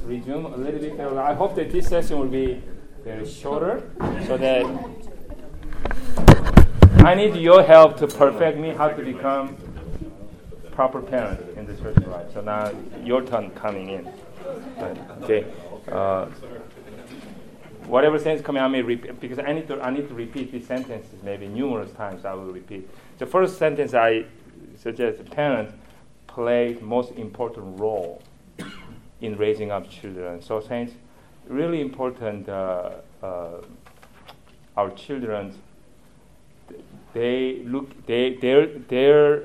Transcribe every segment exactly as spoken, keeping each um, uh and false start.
resume a little bit. I hope that this session will be very shorter, so that I need your help to perfect me how to become proper parent in the church life. So now your turn coming in. Okay. Uh, whatever sentence coming, I may repeat because I need to. I need to repeat these sentences maybe numerous times. I will repeat. The first sentence I suggest: parents play most important role in raising up children. So, saints, really important. Uh, uh, our children, they look. They their their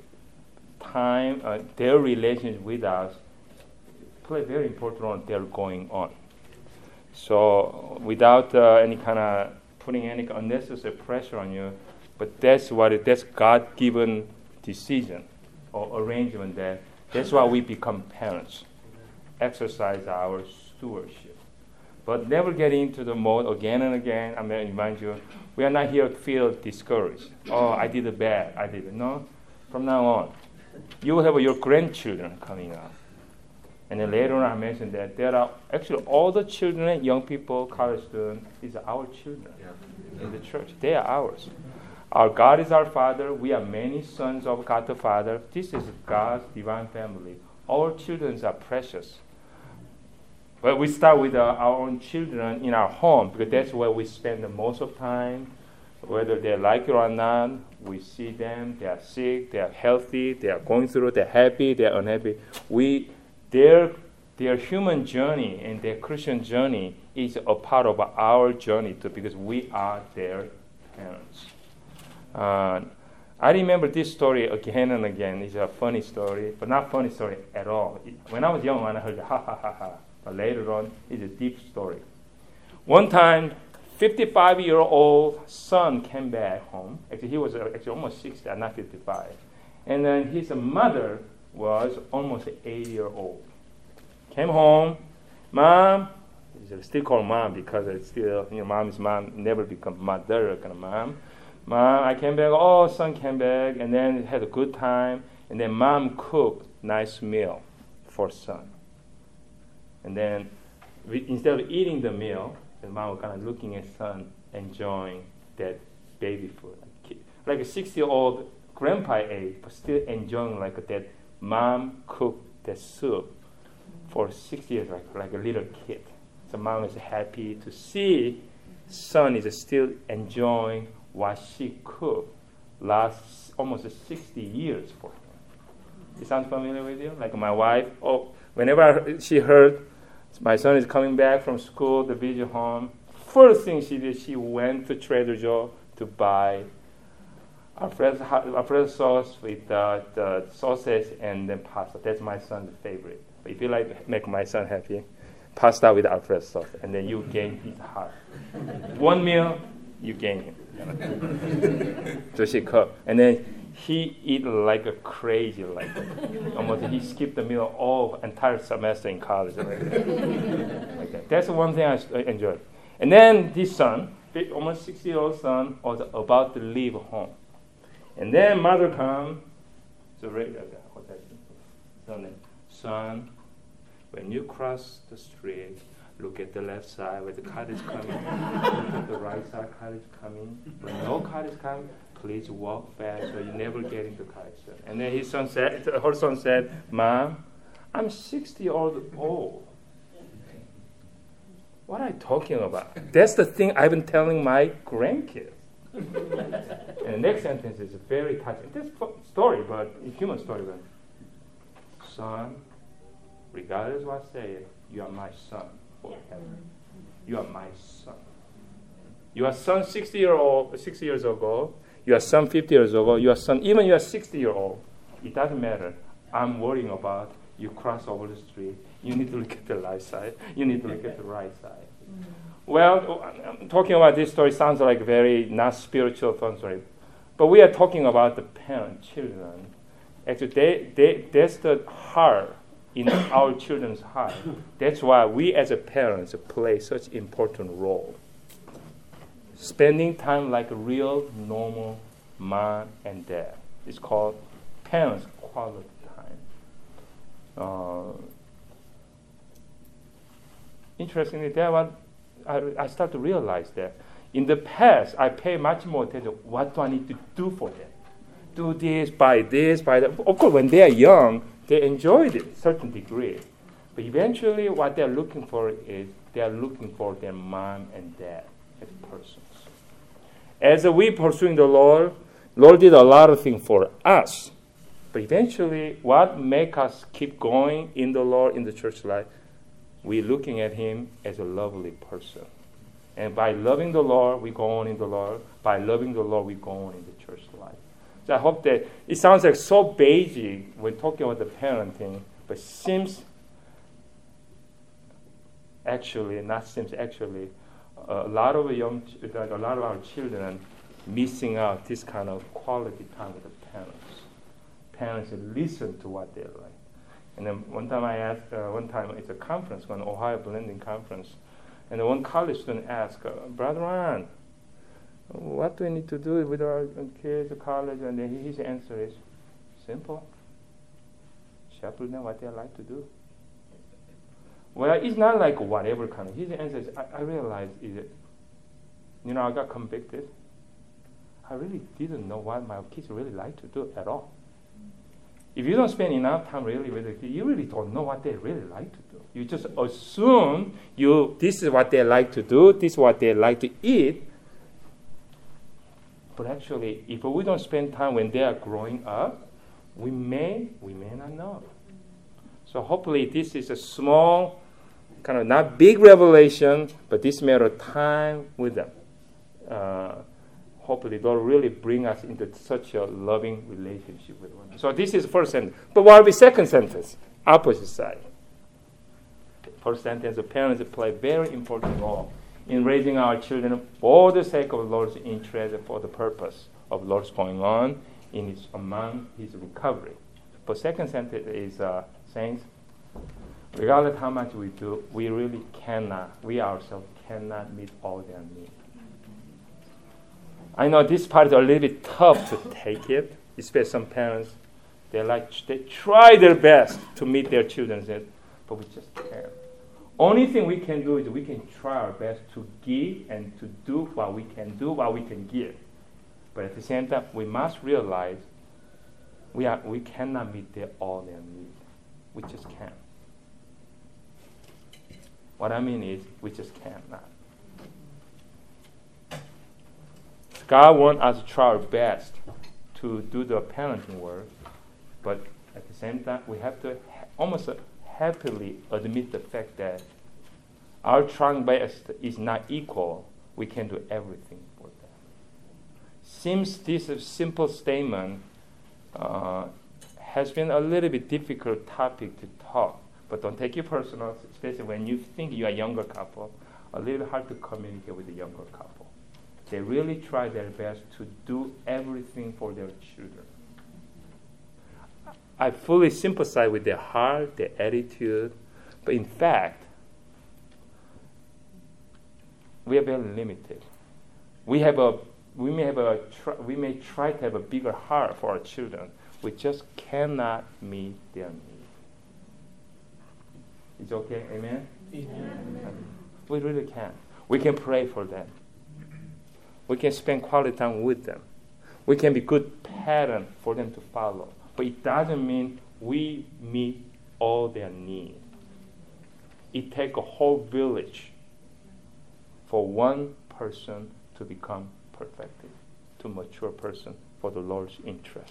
time, uh, their relations with us play a very important role in their going on. So without uh, any kind of putting any unnecessary pressure on you, but that's what it, that's God-given decision or arrangement. That that's why we become parents, exercise our stewardship, but never get into the mode again and again. I'm going to remind you, we are not here to feel discouraged. Oh, I did it bad. I did it. No, from now on, you will have your grandchildren coming up. And then later on, I mentioned that there are actually all the children, young people, college students, is our children yeah. in the church. They are ours. Our God is our Father. We are many sons of God the Father. This is God's divine family. Our children are precious. But we start with uh, our own children in our home because that's where we spend the most of time. Whether they like it or not, we see them. They are sick. They are healthy. They are going through. They're happy. They're unhappy. We Their, their human journey and their Christian journey is a part of our journey too, because we are their parents. Uh, I remember this story again and again. It's a funny story, but not funny story at all. It, when I was young, I heard ha ha ha ha, but later on, it's a deep story. One time, fifty-five-year-old son came back home. Actually, he was uh, actually almost sixty, not fifty-five, and then his mother was almost eighty years old. Came home, mom, still call mom because it's still, you know, mom is mom, never become mother kind of mom. Mom, I came back, oh, son came back, and then had a good time, and then mom cooked nice meal for son. And then we, instead of eating the meal, the mom was kind of looking at son, enjoying that baby food. Like a sixty-year-old grandpa ate, but still enjoying like that. Mom cooked the soup for six years, like, like a little kid. So mom is happy to see son is still enjoying what she cooked last almost sixty years for him. It sounds familiar with you? Like my wife, oh, whenever she heard my son is coming back from school, the visit home, first thing she did, she went to Trader Joe to buy Alfredo, Alfredo sauce with uh, the sausage and then pasta. That's my son's favorite. But if you like make my son happy, pasta with Alfredo sauce, and then you gain his heart. One meal, you gain him. So she cooked, and then he eat like a crazy, like almost he skipped the meal all entire semester in college. Like that. Like that. That's one thing I enjoyed. And then this son, almost sixty-year-old son, was about to leave home. And then mother come, so right, what's that? Son, son, when you cross the street, look at the left side where the car is coming. Look at the right side, car is coming. When no car is coming, please walk fast so you never get into car accident. And then his son said, her son said, Mom, I'm sixty years old. What are you talking about? That's the thing I've been telling my grandkids. And the next sentence is very touching. This story, but a human story. But son, regardless of what I say, you are my son forever. You are my son. You are son sixty year old, sixty years ago. You are son fifty years ago. You are son even you are sixty year old. It doesn't matter. I'm worrying about you cross over the street. You need to look at the left side. You need to look at the right side. Well, I'm talking about this story sounds like a very not spiritual fun story, but we are talking about the parent, children. Actually, they, they, that's the heart in our children's heart. That's why we as a parents play such important role. Spending time like a real, normal mom and dad. It's called parents' quality time. Uh, interestingly, that one, I, I start to realize that in the past, I pay much more attention. What do I need to do for them? Do this, buy this, buy that. Of course, when they are young, they enjoy it to a certain degree. But eventually, what they're looking for is they're looking for their mom and dad as persons. As we pursuing the Lord, Lord did a lot of things for us. But eventually, what make us keep going in the Lord, in the church life, we're looking at Him as a lovely person. And by loving the Lord, we go on in the Lord. By loving the Lord, we go on in the church life. So I hope that it sounds like so basic when talking about the parenting, but seems actually, not seems actually, a lot of young, a lot of our children missing out this kind of quality time with the parents. Parents listen to what they like. And then one time I asked, uh, one time it's a conference, an Ohio Blending Conference, and one college student asked, uh, Brother Ron, what do we need to do with our kids at college? And then his answer is simple. Shepherd them what they like to do. Well, it's not like whatever kind of. His answer is, I, I realized is it, you know, I got convicted. I really didn't know what my kids really like to do at all. If you don't spend enough time really with the kids, you really don't know what they really like to do. You just assume you this is what they like to do, this is what they like to eat. But actually, if we don't spend time when they are growing up, we may, we may not know. So hopefully this is a small, kind of not big revelation, but this matter of time with them. Uh, hopefully they'll really bring us into such a loving relationship with one another. So this is the first sentence. But what will be second sentence? Opposite side. First sentence, the parents play a very important role in raising our children for the sake of the Lord's interest and for the purpose of Lord's going on in his, among his recovery. But second sentence is, uh, saints, regardless how much we do, we really cannot, we ourselves cannot meet all their needs. I know this part is a little bit tough to take it, especially some parents. They like they try their best to meet their children's needs, but we just can't. Only thing we can do is we can try our best to give and to do what we can do, what we can give. But at the same time, we must realize we are we cannot meet their, all their needs. We just can't. What I mean is, we just cannot. God wants us to try our best to do the parenting work, but at the same time, we have to ha- almost uh, happily admit the fact that our trying best is not equal. We can do everything for them. Seems this simple statement uh, has been a little bit difficult topic to talk, but don't take it personal, especially when you think you're a younger couple. A little hard to communicate with a younger couple. They really try their best to do everything for their children. I fully sympathize with their heart, their attitude, but in fact, we are very limited. We have a, we may have a, try, we may try to have a bigger heart for our children. We just cannot meet their needs. It's okay, amen? Amen. We really can. We can pray for them. We can spend quality time with them. We can be good pattern for them to follow. But it doesn't mean we meet all their needs. It takes a whole village for one person to become perfected, to mature person for the Lord's interest.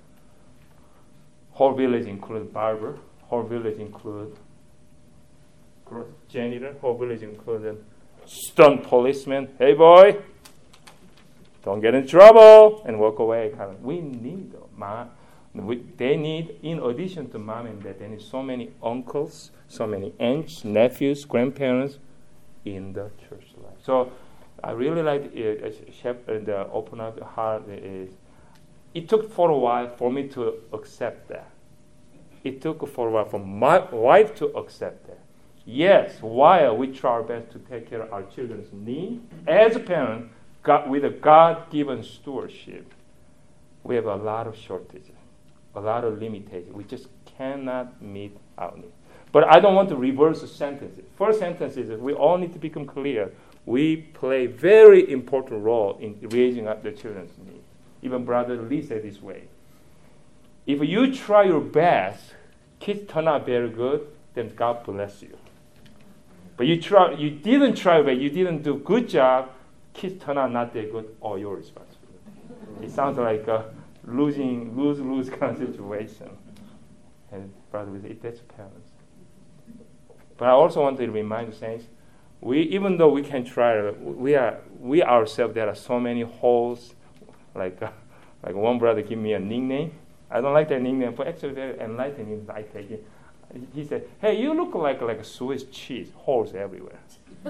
Whole village includes barber. Whole village includes janitor. Whole village includes stunt policeman. Hey boy, don't get in trouble and walk away. We need them. Ma, we, they need, in addition to mom and dad, they need so many uncles, so many aunts, nephews, grandparents in the church life. So I really like uh, uh, the open up the heart. Is it took for a while for me to accept that. It took for a while for my wife to accept that. Yes, while we try our best to take care of our children's needs, as a parent, God, with a God-given stewardship, we have a lot of shortages, a lot of limitations. We just cannot meet our needs. But I don't want to reverse the sentences. First sentence is that we all need to become clear. We play very important role in raising up the children's needs. Even Brother Lee said this way. If you try your best, kids turn out very good, then God bless you. But you try, you didn't try, but you didn't do a good job, kids turn out not that good, all your responsibility. It sounds like a losing, lose-lose kind of situation. And Brother Lee said, that's parents. But I also want to remind the saints, we, even though we can try, we are we ourselves, there are so many holes. Like uh, like one brother gave me a nickname. I don't like that nickname, but actually very enlightening. I take it. He said, "Hey, you look like like a Swiss cheese, holes everywhere."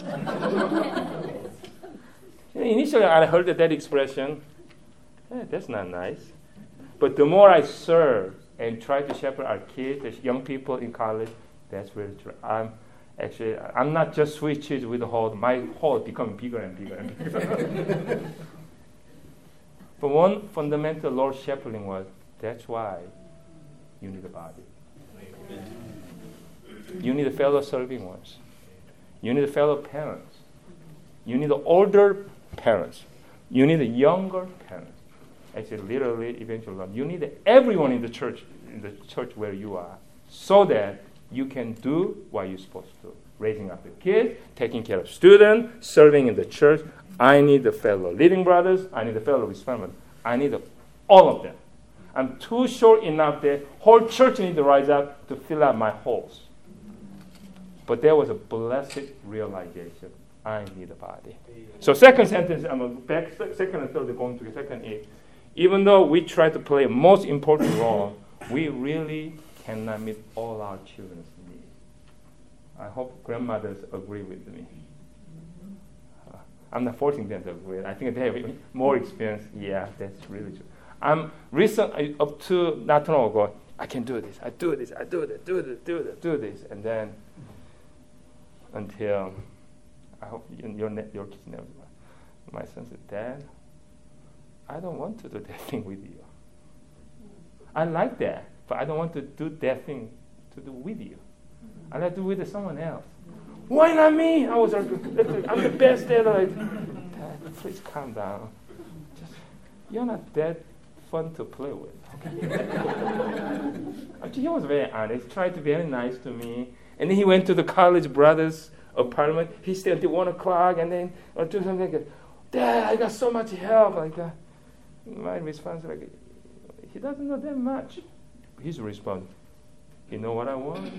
Initially, I heard that expression. Hey, that's not nice. But the more I serve and try to shepherd our kids, the young people in college, that's really true. I'm actually, I'm not just Swiss cheese with a hole. My hole becoming bigger and bigger and bigger. But one fundamental Lord shepherding was, that's why you need a body. Amen. You need a fellow serving ones. You need a fellow parents. You need older parents. You need younger parents. Actually, literally, eventually, you need everyone in the church, in the church where you are, so that you can do what you're supposed to do. Raising up the kids, taking care of students, serving in the church. I need the fellow living brothers. I need the fellow with family. I need the, all of them. I'm too short enough that whole church needs to rise up to fill out my holes. But there was a blessed realization. I need a body. So second sentence, I'm a back, second and third, going to the second is, even though we try to play a most important role, we really cannot meet all our children's needs. I hope grandmothers agree with me. Uh, I'm not forcing them to agree. I think they have more experience. Yeah, that's really true. I'm recent up to not too long ago. I can do this. I do this. I do this. Do this. Do this. Do this. And then until I hope you, your ne- your kids never. My son said, "Dad, I don't want to do that thing with you. I like that, but I don't want to do that thing to do with you. I like to do with someone else. Why not me? I was like, I'm the best dad. Like, Dad, please calm down. Just, you're not that fun to play with. Okay? He was very honest. Tried to be very nice to me, and then he went to the college brother's apartment. He stayed until one o'clock, and then or do something like, Dad, I got so much help like that. My response is like, he doesn't know that much. His response, you know what I want?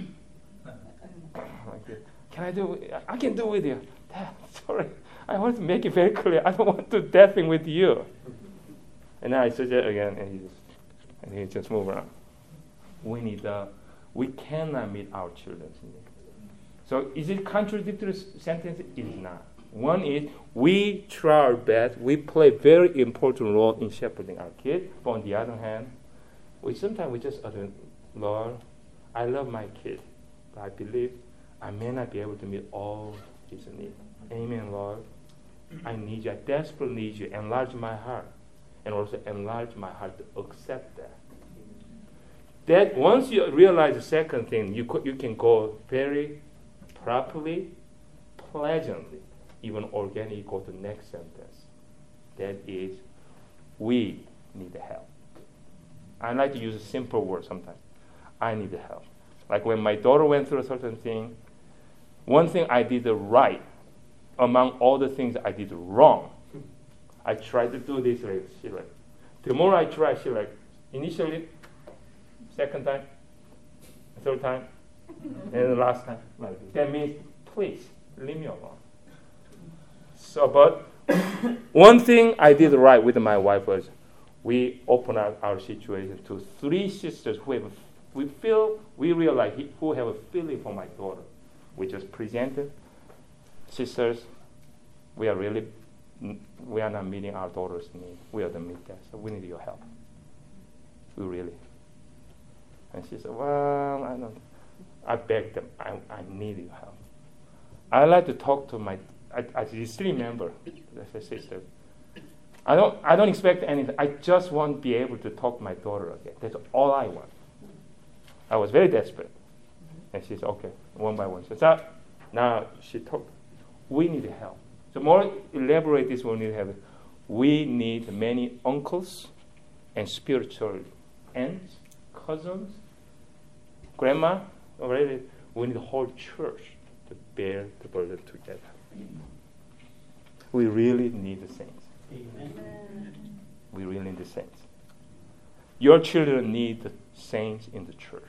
Like, can I do it? I can do it with you. Dad, sorry. I want to make it very clear. I don't want to do that thing with you. And then I said that again, and he just, and he just moved around. We need, uh, we cannot meet our children's needs. So is it contradictory sentence? It is not. One is we try our best. We play very important role in shepherding our kids. But on the other hand, we sometimes we just utter, Lord, I love my kid, but I believe I may not be able to meet all his needs. Amen, Lord. I need you. I desperately need you. Enlarge my heart, and also enlarge my heart to accept that. That once you realize the second thing, you co- you can go very properly, pleasantly, even organically go to the next sentence. That is, we need help. I like to use a simple word sometimes. I need help. Like when my daughter went through a certain thing, one thing I did right among all the things I did wrong. I tried to do this, like, she like, the more I try, she like, initially, second time, third time, and the last time. Like, that means, please, leave me alone. So, but one thing I did right with my wife was we opened up our situation to three sisters who have, we feel, we realize who have a feeling for my daughter. We just presented, sisters, we are really, we are not meeting our daughter's need. We are the meet that, so we need your help. We really. And she said, well, I don't, I begged them, I, I need your help. I like to talk to my, I, I still remember, the sister. I don't, I don't expect anything. I just want to be able to talk to my daughter again. That's all I want. I was very desperate. And she said, okay, one by one. So, so now she talked. We need help. So more elaborate this one, we need help. We need many uncles and spiritual aunts, cousins, grandma. Already, we need the whole church to bear the burden together. We really need the saints. Amen. We really need the saints. Your children need the saints in the church.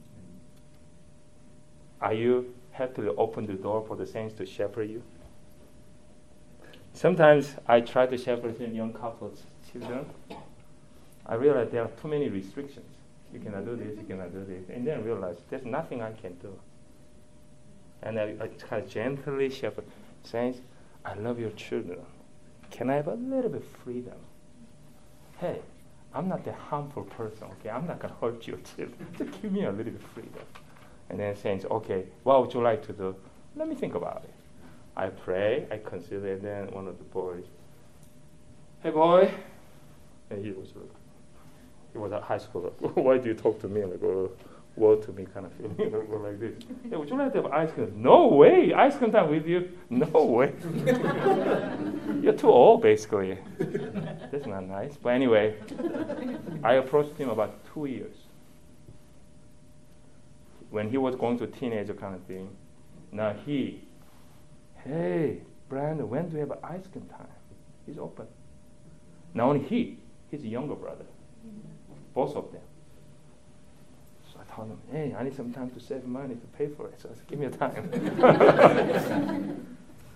Are you happy to open the door for the saints to shepherd you? Sometimes I try to shepherd young couples' children. I realize there are too many restrictions. You cannot do this, you cannot do this. And then I realize there's nothing I can do. And I, I try to gently shepherd. Saints, I love your children. Can I have a little bit of freedom? Hey, I'm not a harmful person, okay? I'm not going to hurt your children. Just give me a little bit of freedom. And then saints, okay, what would you like to do? Let me think about it. I pray, I consider, and then one of the boys, hey boy, and he was like, he was at high school, like, why do you talk to me like, oh, word to me kind of feeling, like this. Hey, would you like to have ice cream? No way, ice cream time with you? No way. You're too old, basically. That's not nice. But anyway, I approached him about two years. When he was going to teenager kind of thing, now he, hey, Brandon, when do we have an ice cream time? He's open. Not only he, his younger brother. Both of them. So I told him, hey, I need some time to save money to pay for it. So I said, give me a time.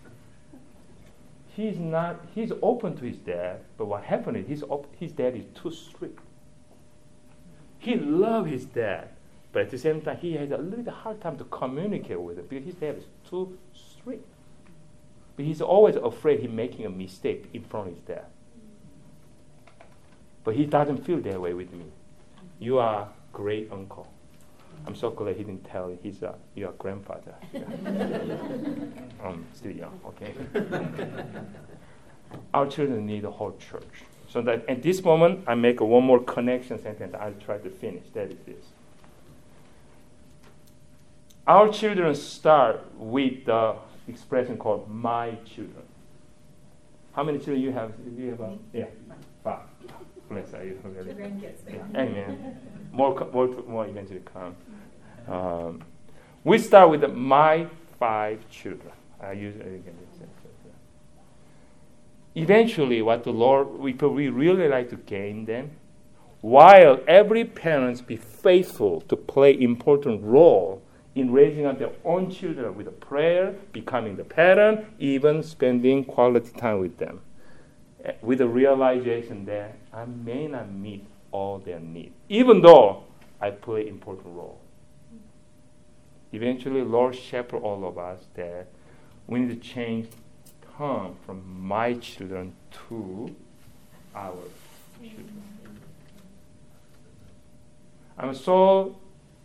he's not, he's open to his dad, but what happened is his, op- his dad is too strict. He loved his dad, but at the same time, he has a little bit hard time to communicate with him because his dad is too strict. But he's always afraid he's making a mistake in front of his dad. But he doesn't feel that way with me. You are great uncle. I'm so glad he didn't tell you he's a, your grandfather. I'm still young, okay? Our children need the whole church. So that at this moment, I make a one more connection sentence. I'll try to finish. That is this. Our children start with the expression called my children. How many children you have? Do you have a, yeah, five. Bless are you really? Yeah. Amen. More, more, more eventually come. Um, we start with the, my five children. I use it again. Eventually, what the Lord, we, we really like to gain them, while every parent be faithful to play important role in raising up their own children with a prayer, becoming the parent, even spending quality time with them, with the realization that I may not meet all their needs, even though I play important role. Eventually, Lord shepherd all of us that we need to change term from my children to our children. I'm so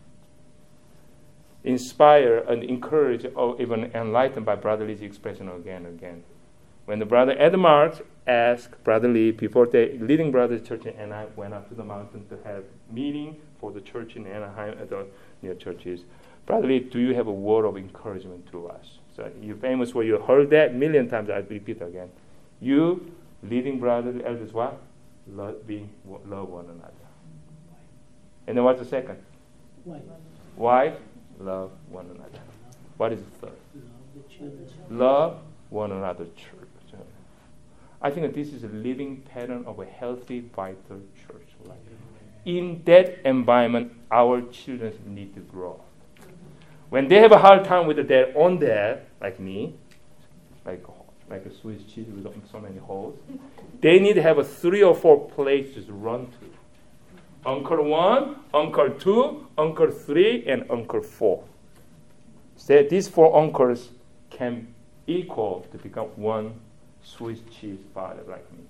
inspired and encouraged or even enlightened by Brother Lee's expression again and again. When the brother Ed Marks asked Brother Lee, before the leading brother church in Anaheim went up to the mountain to have meeting for the church in Anaheim at the near churches, Brother Lee, do you have a word of encouragement to us? So you famous where you heard that a million times. I repeat again. You, leading brother, elders, what? Love, being, love one another. And then what's the second? Wife. Wife, love one another. What is the third? Love one another, church. I think that this is a living pattern of a healthy, vital church life. In that environment, our children need to grow. When they have a hard time with their own dad, like me, like like a Swiss cheese with so many holes, they need to have a three or four places to run to. Uncle one, uncle two, uncle three, and uncle four. So these four uncles can equal to become one Swiss cheese father like me.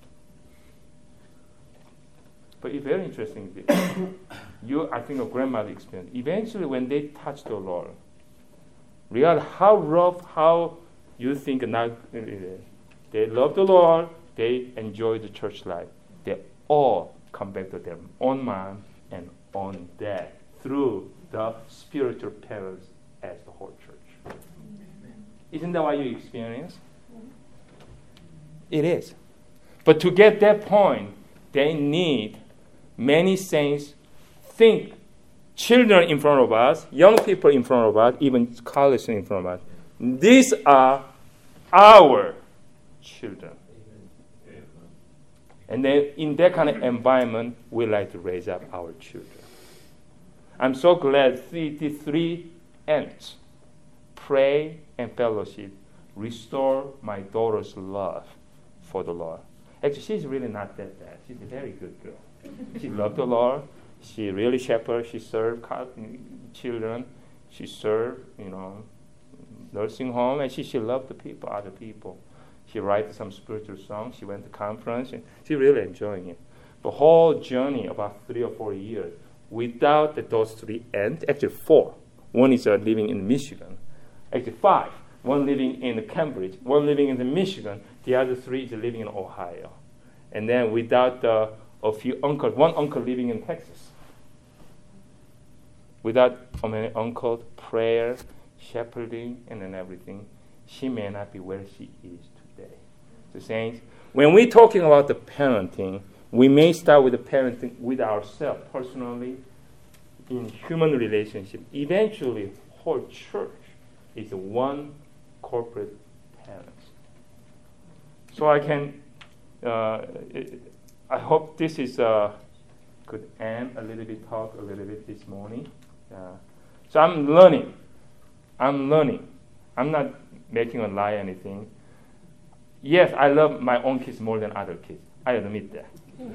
But it's very interesting. You, I think, a grandmother experience. Eventually, when they touch the Lord, realize how rough, how you think now. They love the Lord. They enjoy the church life. They all come back to their own mom and own dad through the spiritual parents as the whole church. Isn't that what you experience? It is. But to get that point, they need many saints think children in front of us, young people in front of us, even college in front of us. These are our children. And then in that kind of environment, we like to raise up our children. I'm so glad the three ends, pray and fellowship, restore my daughter's love for the Lord. Actually, she's really not that bad. She's a very good girl. She loved the Lord. She really shepherded. She served children. She served, you know, nursing home, and she, she loved the people, other people. She writes some spiritual songs. She went to conference, and she really enjoying it. The whole journey, about three or four years, without the, those three ends, actually four. One is uh, living in Michigan. Actually five. One living in Cambridge. One living in Michigan. The other three is living in Ohio. And then without uh, a few uncles, one uncle living in Texas. Without so many uncles, prayer, shepherding, and then everything, she may not be where she is today. So saints, when we're talking about the parenting, we may start with the parenting with ourselves personally, in human relationship. Eventually, whole church is one corporate parent. So I can, uh, it, I hope this is uh, could end a little bit, talk a little bit this morning. Uh, so I'm learning. I'm learning. I'm not making a lie or anything. Yes, I love my own kids more than other kids. I admit that.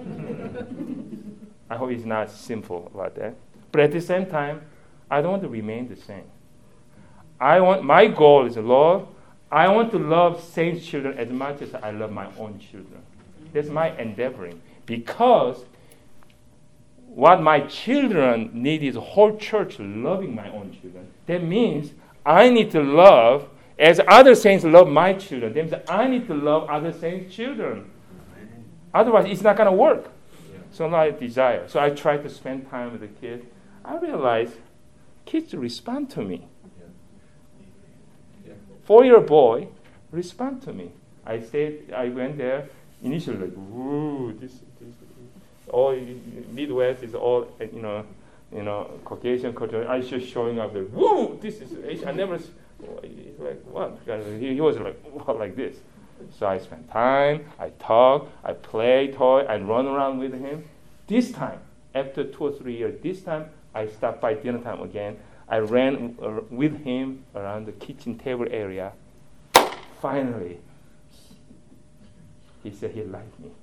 I hope it's not sinful about that. But at the same time, I don't want to remain the same. I want my goal is, Lord, I want to love saints' children as much as I love my own children. That's my endeavoring. Because what my children need is a whole church loving my own children. That means I need to love as other saints love my children. That means I need to love other saints' children. Otherwise, it's not going to work. Yeah. So now I desire. So I try to spend time with the kids. I realize kids respond to me. Yeah. Yeah. Four-year-old boy respond to me. I stayed. I went there initially like, woo, this, this, all Midwest is all you know, you know, Caucasian culture. I was just showing up there. Woo, this is. I never. He's like what? He, he was like what, like this. So I spend time, I talk, I play toy, I run around with him. This time, after two or three years, this time I stopped by dinner time again. I ran uh, with him around the kitchen table area. Finally, he said he liked me.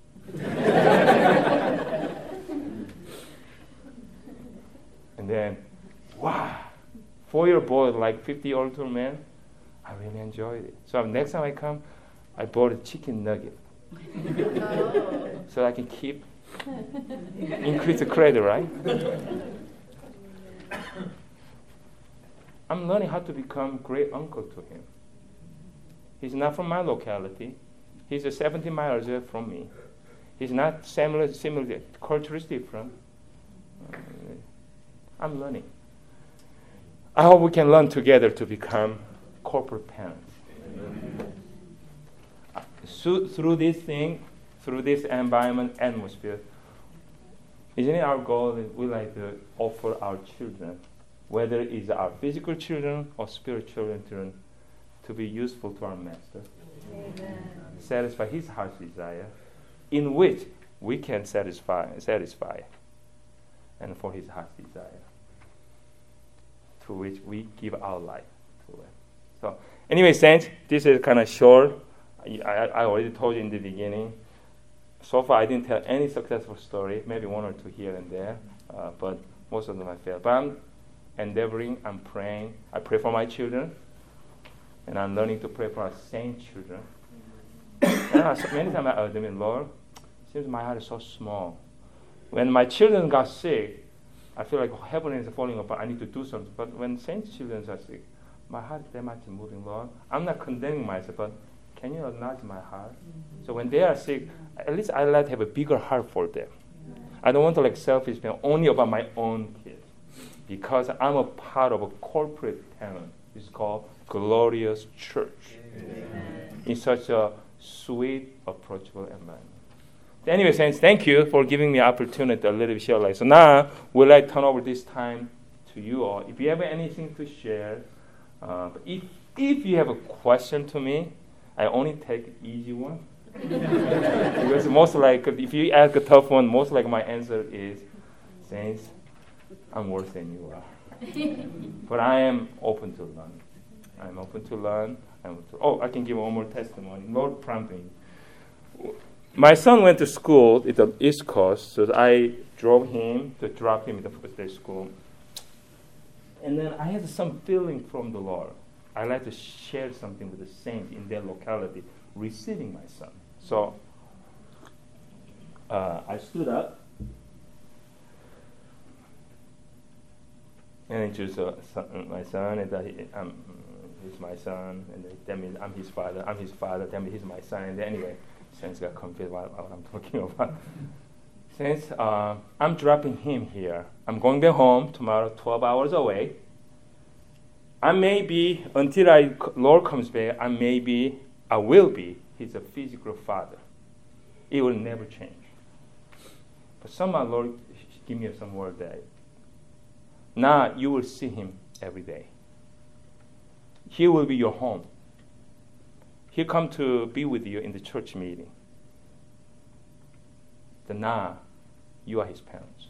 And then, wow, four-year-old boy like fifty-year-old man. I really enjoyed it. So next time I come, I bought a chicken nugget. So I can keep, increase the credit, right? I'm learning how to become great uncle to him. He's not from my locality. He's a seventy miles away from me. He's not similar, similar, culture is different. I'm learning. I hope we can learn together to become corporate parents. So, through this thing, through this environment, atmosphere, isn't it our goal that we like to offer our children, whether it's our physical children or spiritual children, to be useful to our Master, Amen. Satisfy His heart's desire, in which we can satisfy, satisfy, and for His heart's desire, to which we give our life to it. So, anyway, saints, this is kind of short. I, I already told you in the beginning. So far, I didn't tell any successful story. Maybe one or two here and there, uh, but most of them I failed. But I'm endeavoring. I'm praying. I pray for my children, and I'm learning to pray for our saint children. And I, many times I admit, Lord, it seems my heart is so small. When my children got sick, I feel like heaven is falling apart. I need to do something. But when saint children are sick, my heart is that much moving, Lord. I'm not condemning myself, but can you acknowledge my heart? Mm-hmm. So when they are sick, at least I like to have a bigger heart for them. Mm-hmm. I don't want to like selfish, be only about my own kids. because I'm a part of a corporate parent. It's called Glorious Church. Amen. In such a sweet, approachable environment. Anyway, saints, thank you for giving me the opportunity to a little bit share life. So now, will I turn over this time to you all? If you have anything to share, uh, if if you have a question to me, I only take easy one. Because most like, if you ask a tough one, most like my answer is, saints, I'm worse than you are. But I am open to learn. I'm open to learn. I'm open to, oh, I can give one more testimony. Lord prompting. My son went to school at the East Coast, so I drove him to drop him at the first day school. And then I had some feeling from the Lord. I like to share something with the saints in their locality, receiving my son. So uh, I stood up and introduced uh, son, my son, and that he, um, he's my son, and that means I'm his father. I'm his father. That means he's my son. And anyway, saints got confused about what I'm talking about. Saints, uh, I'm dropping him here. I'm going back home tomorrow, twelve hours away. I may be, until I, Lord comes back, I may be, I will be, his a physical father. It will never change. But somehow, Lord, give me some word that now you will see him every day. He will be your home. He'll come to be with you in the church meeting. Then now, you are his parents.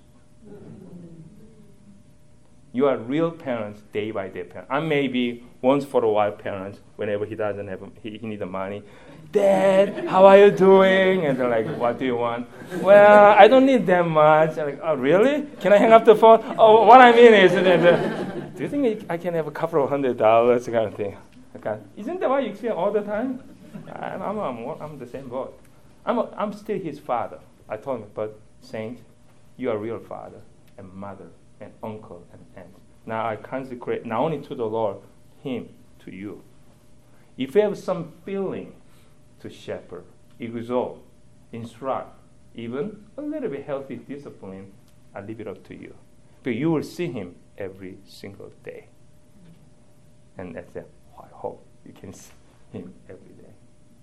You are real parents, day by day parents. I may be once for a while parents whenever he doesn't have, he, he needs the money. Dad, how are you doing? And they're like, what do you want? Well, I don't need that much. I'm like, oh, really? Can I hang up the phone? Oh, what I mean is, uh, do you think I can have a couple of hundred dollars kind of thing? Okay. Isn't that what you experience all the time? I'm, I'm, I'm, I'm the same boat. I'm, a, I'm still his father. I told him, but saint, you are real father and mother and uncle and aunt. Now I consecrate not only to the Lord, him to you. If you have some feeling to shepherd, exalt, instruct, even a little bit healthy discipline, I leave it up to you. But you will see him every single day. And that's it. I hope you can see him every day.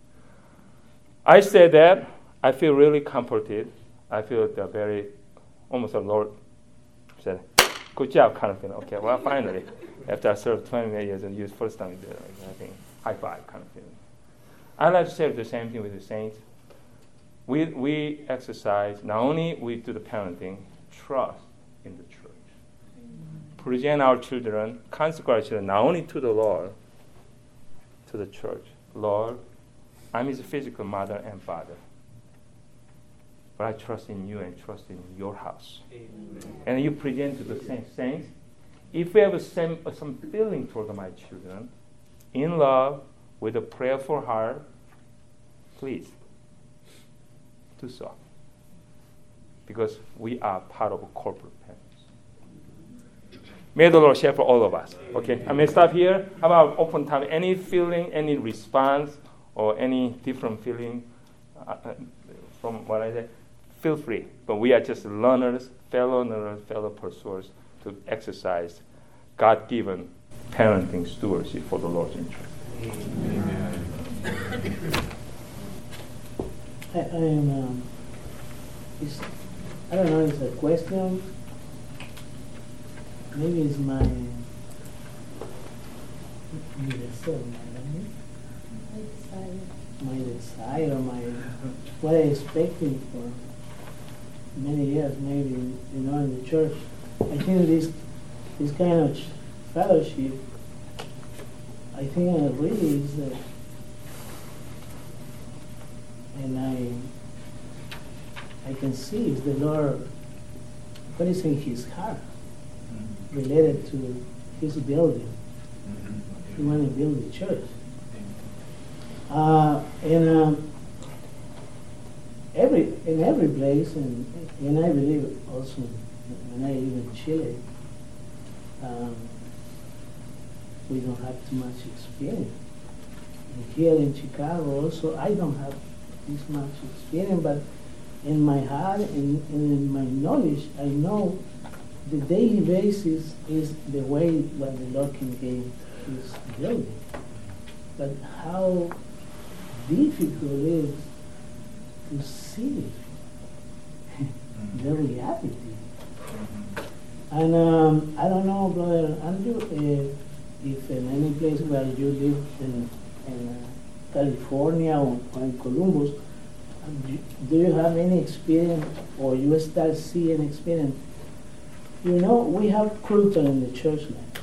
I say that, I feel really comforted. I feel the very, almost the Lord said, good job, kind of thing. Okay, well, finally, after I served twenty years and used first time, I think, high five kind of thing. I like to say the same thing with the saints. We we exercise, not only we do the parenting, trust in the church. Present our children, consecrate our children, not only to the Lord, to the church. Lord, I'm his physical mother and father. But I trust in you and trust in your house. Amen. And you present to the saints. Saints, if we have some, some feeling toward my children, in love, with a prayerful heart, please do so. Because we are part of a corporate parents. May the Lord shepherd all of us. Okay, I may stop here. How about open time? Any feeling, any response, or any different feeling uh, from what I said? Feel free, but we are just learners, fellow learners, fellow pursuers to exercise God-given parenting stewardship for the Lord's interest. Amen. I, I am. Um, it's, I don't know. It's a question. Maybe it's my my desire, my desire, my what I expected for many years, maybe, you know, in the church. I think this this kind of fellowship, I think it really is, uh, and I I can see is the Lord, what is in his heart related to his building. He want to build the church. Uh, and um, every in every place, and and I believe also when I live in Chile, um, we don't have too much experience. And here in Chicago also, I don't have this much experience, but in my heart and, and in my knowledge, I know the daily basis is the way what the Lord King gave is building. But how difficult it is to see the reality. And um, I don't know, Brother Andrew, if, if in any place where you live in, in uh, California or, or in Columbus, do, do you have any experience or you start seeing experience? You know, we have culture in the church now.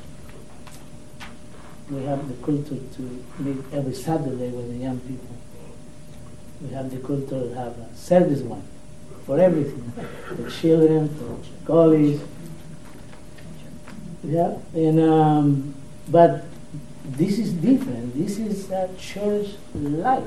We have the culture to meet every Saturday with the young people. We have the culture to have a service one for everything, for children, for college. Yeah, and um, but this is different. This is a church life.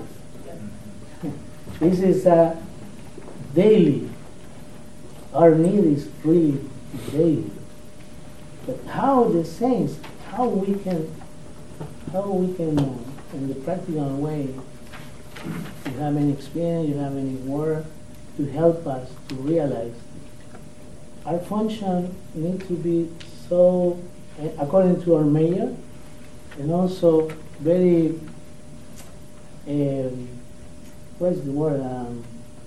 This is a daily. Our need is really daily. But how the saints, how we can, how we can, uh, in the practical way, you have any experience, you have any word to help us to realize our function needs to be so, uh, according to our mayor, and also very, um, what's the word? Um,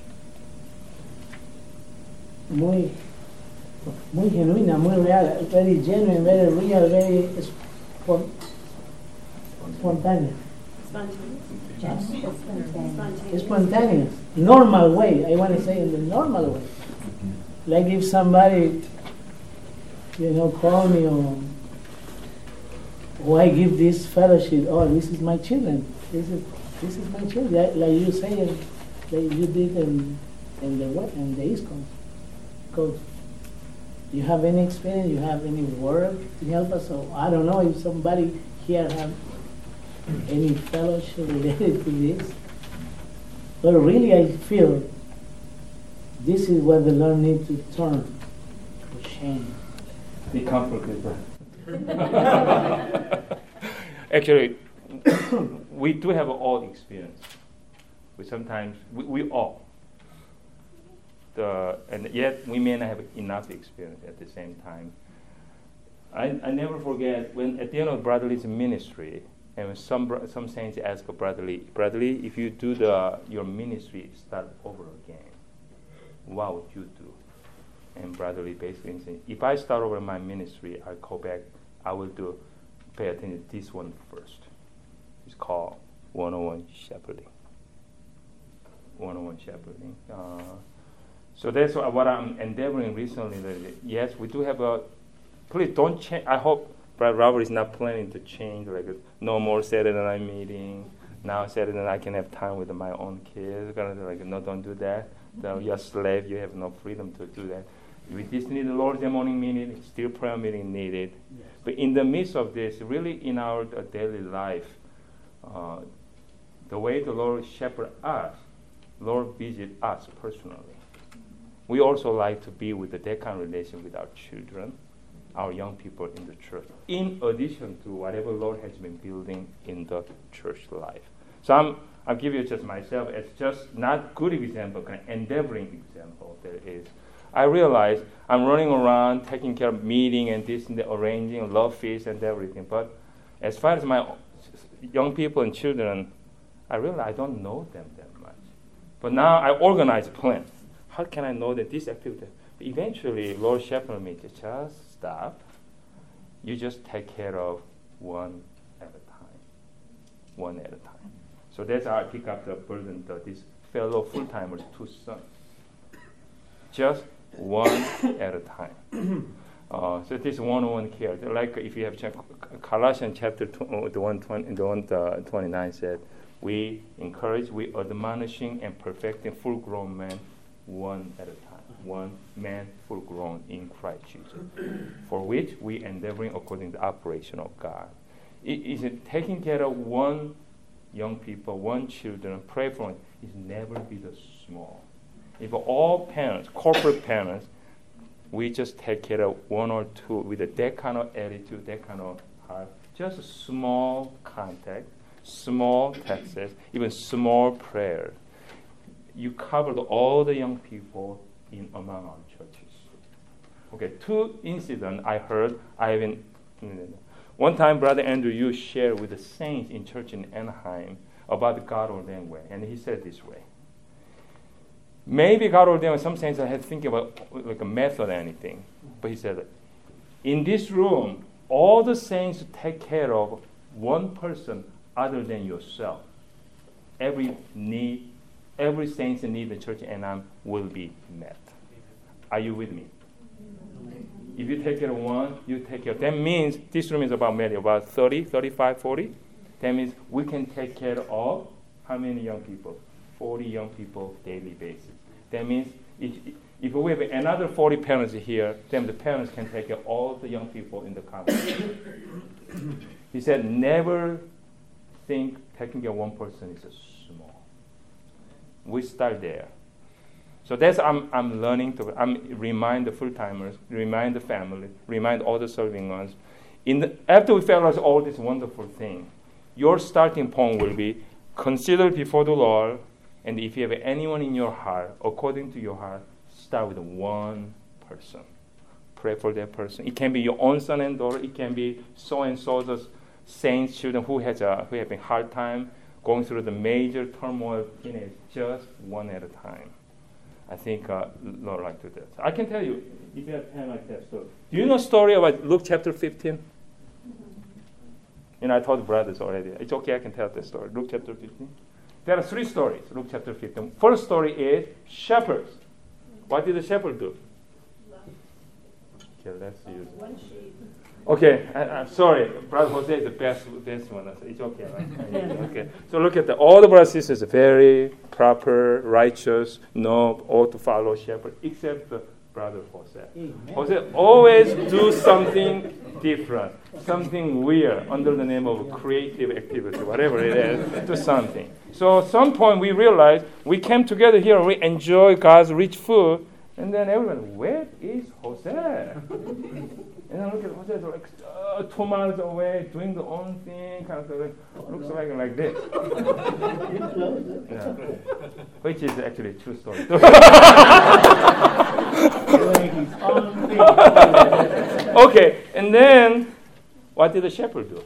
muy, muy genuina, muy real, very genuine, very real, very spon- spontaneous. Yes. Spontaneous. Spontaneous, normal way. I want to say in the normal way. Like if somebody, you know, call me or, or I give this fellowship. Oh, this is my children. This is this is my children. Like, like you say, like you did in in the what in the East Coast. Coast. You have any experience? You have any word to help us? So I don't know if somebody here have any fellowship related to this. But really, I feel this is what the Lord needs to turn to change. Be comforted, brother. Actually, we do have all experience. We sometimes, we, we all. The, and yet we may not have enough experience at the same time. I, I never forget when at the end of Bradley's ministry, and when some bro- some saints ask Bradley, Bradley, if you do the your ministry start over again, what would you do? And Bradley basically said, if I start over my ministry, I go back, I will do pay attention to this one first. It's called one oh one Shepherding. one oh one Shepherding. Uh, so that's what, what I'm endeavoring recently. That, yes, we do have a. Please don't change. I hope Brother Robert is not planning to change. Like no more Saturday night meeting. Now Saturday night I can have time with my own kids. Gonna like no, don't do that. So you're a slave. You have no freedom to do that. We just need the Lord's Day morning meeting. Still prayer meeting needed. Yes. But in the midst of this, really in our uh, daily life, uh, the way the Lord shepherd us, Lord visit us personally. We also like to be with the that kind of relation with our children, our young people in the church, in addition to whatever Lord has been building in the church life. So I'm, I'll give you just myself as just not good example, kind of endeavoring example there is. I realize I'm running around taking care of meeting and this and that, arranging love feast and everything. But as far as my young people and children, I realize I don't know them that much. But now I organize plans. How can I know that this activity? Eventually, Lord shepherd me to just stop. You just take care of one at a time. One at a time. So that's how I pick up the burden of this fellow full-timers, two sons. Just one at a time. Uh, so this one-on-one care. Like if you have checked Colossians chapter tw- the one twenty, the one uh, twenty-nine said, we encourage, we admonishing and perfecting full-grown men one at a time. One man full-grown in Christ Jesus, for which we endeavoring according to the operation of God. It is taking care of one young people, one children, pray for it, is never be the small. If all parents, corporate parents, we just take care of one or two with a, that kind of attitude, that kind of heart, just a small contact, small texts, even small prayer, you covered all the young people in among our churches. Okay, two incidents I heard. I haven't. One time, Brother Andrew, you shared with the saints in church in Anaheim about the God ordained way, and he said this way. Maybe God ordained way, some saints I had thinking about like a method or anything, but he said, in this room, all the saints take care of one person other than yourself. Every need, every saint's need in the church in Anaheim will be met. Are you with me? If you take care of one, you take care of. That means this room is about maybe about thirty, thirty-five, forty. That means we can take care of how many young people? forty young people daily basis. That means if, if we have another forty parents here, then the parents can take care of all the young people in the college. He said, never think taking care of one person is small. We start there. So that's I'm I'm learning to I'm remind the full timers, remind the family, remind all the serving ones. In the, after we realize all this wonderful thing, your starting point will be consider before the Lord, and if you have anyone in your heart, according to your heart, start with one person. Pray for that person. It can be your own son and daughter. It can be so and so the saints children who has a who have a hard time going through the major turmoil of teenage. Just one at a time. I think uh, Lord like to do that. I can tell you, if you have time like that. So, do you know the story about Luke chapter fifteen? You know, I told brothers already. It's okay, I can tell the story. Luke chapter fifteen. There are three stories. Luke chapter fifteen. First story is shepherds. What did the shepherd do? Okay, let's use it. One sheep. Okay, I, I'm sorry. Brother Jose is the best, best one. It's okay, right? Okay. So look at the, all the brothers and sisters, very proper, righteous, no, all to follow shepherd, except the brother Jose. Amen. Jose always do something different, something weird under the name of creative activity, whatever it is, do something. So at some point we realized we came together here and we enjoy God's rich food, and then everyone, where is Jose? And I look at Jose, like uh, two miles away, doing the own thing, kind of like, looks like like this. Yeah. Which is actually a true story. Okay, and then what did the shepherd do?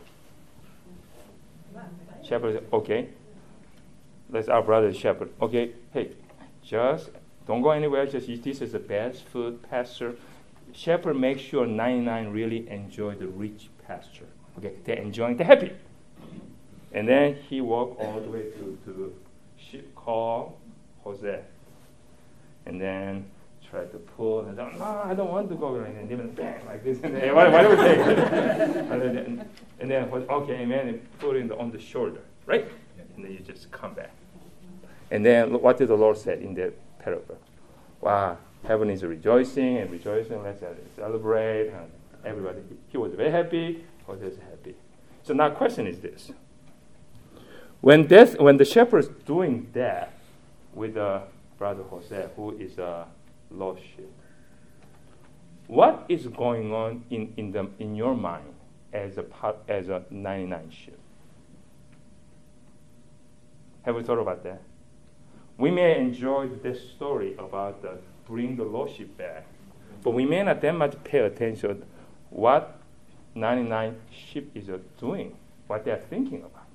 Shepherd said, okay, that's our brother shepherd. Okay, hey, just don't go anywhere. Just eat. This is the best food, pasture. Shepherd makes sure ninety-nine really enjoy the rich pasture. Okay, they're enjoying, they're happy. And then he walked all the way to to sheep, call Jose, and then tried to pull. And then, no, I don't want to go like that. And then bang like this. And then, what, what do we take? and then, and then okay, amen. And put it on the shoulder, right? And then you just come back. And then what did the Lord say in that parable? Wow. Heaven is rejoicing and rejoicing. Let's celebrate. And everybody, he was very happy. Jose is happy. So now, question is this: When that, when the shepherd's doing that with uh, brother Jose, who is a lost sheep, what is going on in in the in your mind as a part, as a ninety-nine sheep? Have you thought about that? We may enjoy this story about the bring the lost sheep back, but we may not that much pay attention to what ninety-nine sheep is doing, what they're thinking about.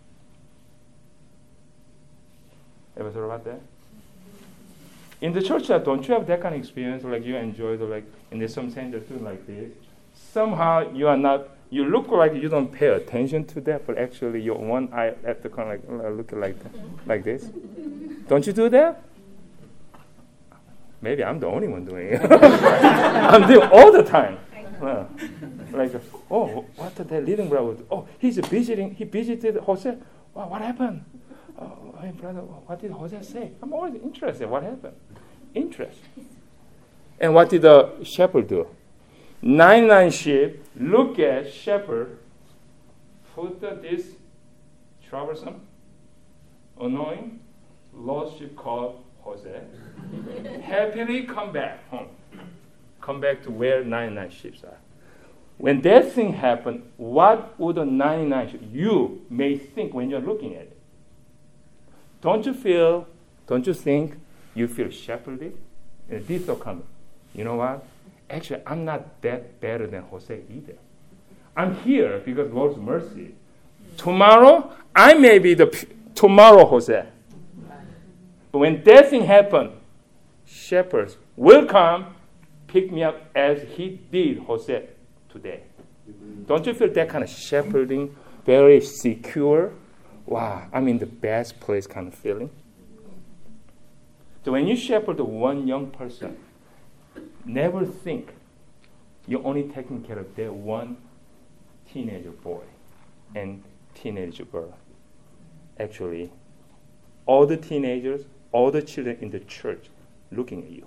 Ever thought about that? In the church, don't you have that kind of experience? Like you enjoy the like, and there's some things that do like this. Somehow you are not. You look like you don't pay attention to that, but actually your one eye at the kind of like look like that, like this. Don't you do that? Maybe I'm the only one doing it. I'm doing all the time. Uh, like, oh, what did that leading brother do? Oh, he's visiting. He visited Jose. Wow, what happened? Oh, hey brother, what did Jose say? I'm always interested. What happened? Interest. And what did the shepherd do? ninety-nine sheep look at shepherd, put this troublesome, annoying, lost sheep called Jose, happily come back home. Come back to where ninety-nine sheep are. When that thing happened, what would the ninety-nine sheep, you may think when you're looking at it? Don't you feel, don't you think you feel shepherded? And this will come. You know what? actually, I'm not that better than Jose either. I'm here because of Lord's mercy. Tomorrow, I may be the p- tomorrow Jose. But when that thing happens, shepherds will come, pick me up as he did Jose today. Don't you feel that kind of shepherding, very secure? Wow, I'm in the best place kind of feeling. So when you shepherd one young person, never think you're only taking care of that one teenager boy and teenager girl. Actually, all the teenagers, all the children in the church looking at you.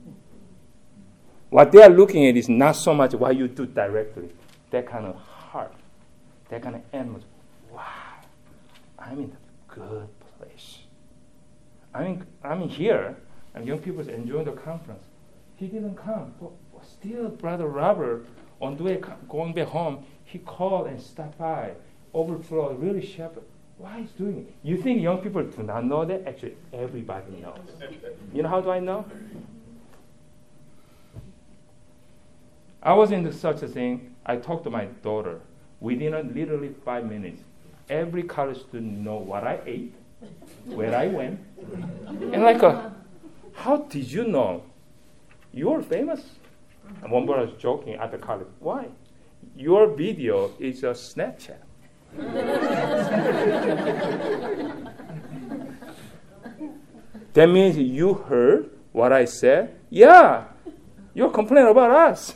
What they are looking at is not so much what you do directly, that kind of heart, that kind of animal. Wow, I'm in a good place. I mean, I'm here, and young people are enjoying the conference. He didn't come, but still, Brother Robert, on the way going back home, he called and stopped by, overflow, really shepherd. Why is doing it? You think young people do not know that? Actually, everybody knows. You know how do I know? I was into such a thing. I talked to my daughter. Within a, literally five minutes, every college student know what I ate, where I went, and like, a, how did you know? You're famous. And one boy was joking at the college. Why? Your video is a Snapchat. That means you heard what I said? Yeah. You're complaining about us.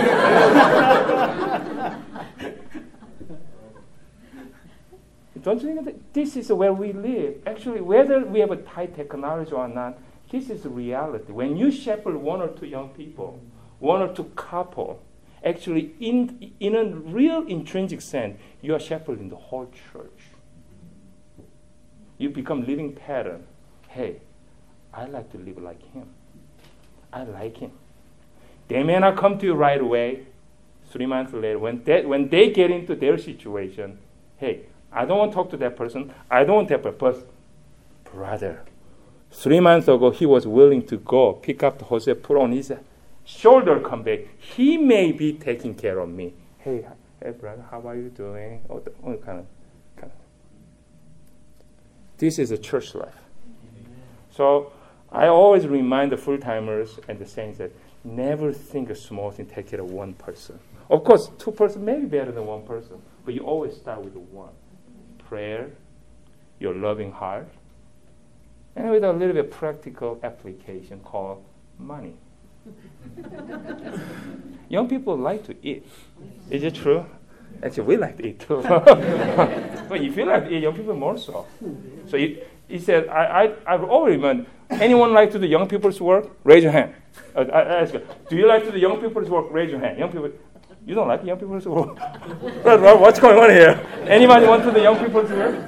Don't you think that this is where we live? Actually, whether we have a high technology or not, this is the reality. When you shepherd one or two young people, one or two couple, actually, in, in a real intrinsic sense, you are shepherding the whole church. You become living pattern. Hey, I like to live like him. I like him. They may not come to you right away. Three months later, when they, when they get into their situation, hey, I don't want to talk to that person. I don't want that person. But brother, three months ago, he was willing to go pick up the Jose, put on his shoulder, come back. He may be taking care of me. Hey, hey, brother, how are you doing? Oh, the, oh, kind of, kind of. This is a church life. So I always remind the full-timers and the saints that never think a small thing, take care of one person. Of course, two person may be better than one person, but you always start with the one. Prayer, your loving heart, and with a little bit practical application called money. Young people like to eat. Is it true? Actually, we like to eat too. But if you like to eat, young people more so. So he, he said, I, I, I've always remembered, anyone like to do young people's work? Raise your hand. Uh, I, I ask you, do you like to do young people's work? Raise your hand. Young people, you don't like young people's work? What's going on here? Anybody want to do young people's work?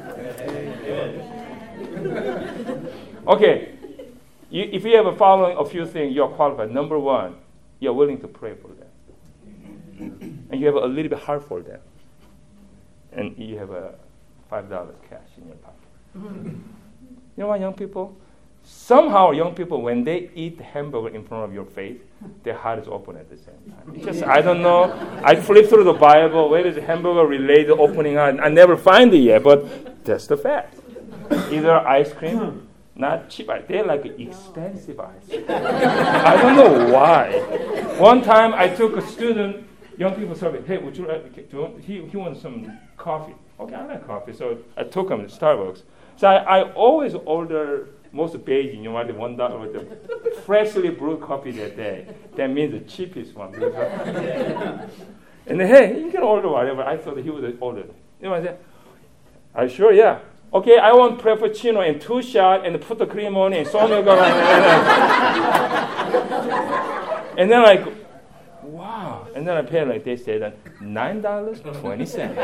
Okay. You, if you have a following a few things, you're qualified. Number one, you're willing to pray for them. And you have a little bit heart for them. And you have a five dollars cash in your pocket. You know what, young people? Somehow young people, when they eat hamburger in front of your face, their heart is open at the same time. It's just, I don't know. I flip through the Bible. Where is the hamburger related opening heart? I never find it yet, but that's the fact. Either ice cream, not cheap. They're like expensive ice cream. I don't know why. One time I took a student, young people survey, hey, would you like, do you want, he, he wants some coffee. Okay, I like coffee. So I took him to Starbucks. So I, I always order most Beijing, you know, the one dollar with the freshly brewed coffee that day. That means the cheapest one. And then, hey, you can order whatever. I thought he would order. You know what I said? Are you sure? Yeah. Okay, I want Frappuccino and two shots and put the cream on it and so on. And then like, wow. And then I paid, like they said, nine dollars and twenty cents.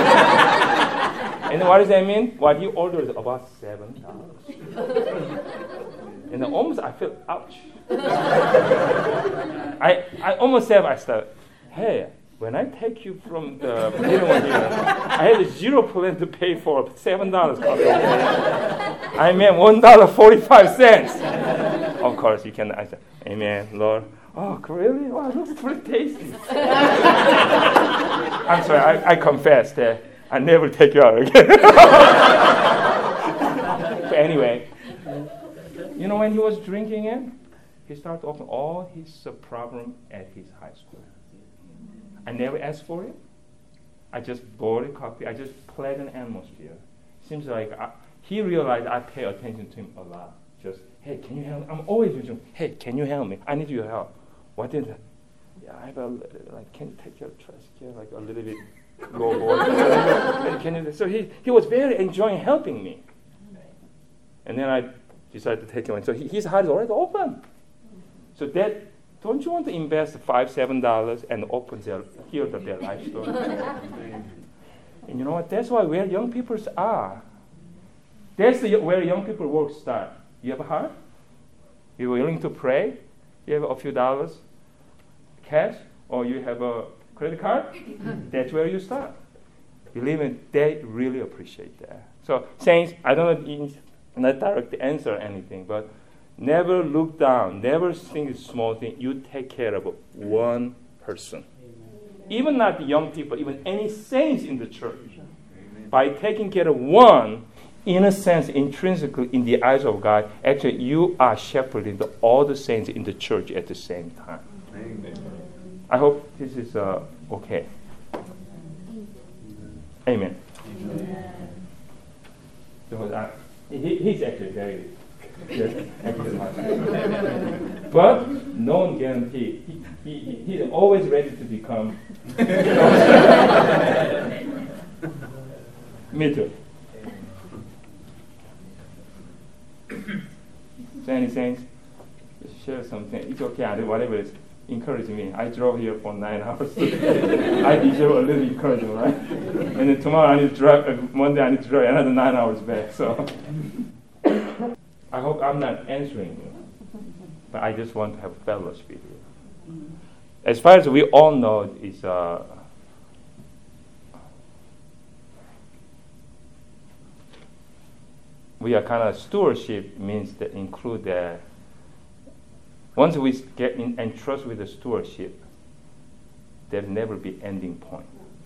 And what does that mean? What he ordered is about seven dollars. And then almost I felt, ouch. I I almost said, I started, hey, when I take you from the middle one here, I had a zero plan to pay for seven dollars coffee. I meant one dollar forty-five cents. Of course, you can, I said, amen, Lord. Oh, really? Wow, that's pretty tasty. I'm sorry, I, I confess that I never take you out again. But anyway, you know, when he was drinking it, he started opening all his uh, problem at his high school. I never asked for it. I just bought a copy. I just pleasant atmosphere. Seems like I, he realized I pay attention to him a lot. Just, hey, can you help me? I'm always with him. Hey, can you help me? I need your help. What did? Yeah, I have a like. Can you take your trash can like a little bit low voice? Can you? So he he was very enjoying helping me. And then I decided to take him in. So he, his heart is already open. So that. Don't you want to invest five, seven dollars and open their, hear the, their life story? And you know what? That's why where young people are. That's the, where young people work start. You have a heart? You're willing to pray? You have a few dollars cash? Or you have a credit card? That's where you start. Believe me, they really appreciate that. So, saints, I don't know, not direct answer or anything, but never look down. Never think it's small thing. You take care of one person. Amen. Even not the young people, even any saints in the church. Amen. By taking care of one, in a sense, intrinsically in the eyes of God, actually you are shepherding the, all the saints in the church at the same time. Amen. I hope this is uh, okay. Amen. Amen. So, uh, he, he's actually very Yes, but no one guarantee. He, he, he's always ready to become. Me too. So any saints, share something. It's okay. I do whatever is encouraging me. I drove here for nine hours. I deserve a little encouragement, right? And then tomorrow I need to drive. Uh, Monday I need to drive another nine hours back. So. I hope I'm not answering you, but I just want to have fellowship with you. As far as we all know, is uh, we are kind of stewardship means that include that once we get in and trust with the stewardship, there'll never be ending point.